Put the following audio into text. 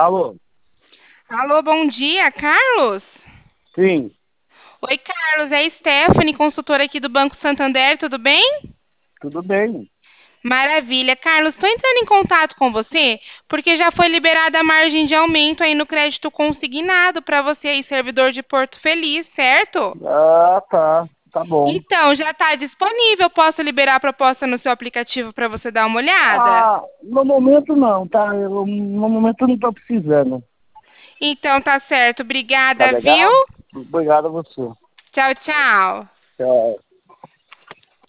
Alô? Alô, bom dia, Carlos? Sim, Oi, Carlos, é a Stephanie, consultora aqui do Banco Santander, tudo bem? tudo bem. Maravilha. Carlos, estou entrando em contato com você porque já foi liberada a margem de aumento aí no crédito consignado para você aí, servidor de Porto Feliz, certo? Ah, tá. Tá bom. Então, já está disponível. Posso liberar a proposta no seu aplicativo para você dar uma olhada? Ah, no momento não, tá? No momento eu não tô precisando. Então, tá certo. Tá Obrigada, viu? legal? Obrigado a você. Tchau, tchau. Tchau.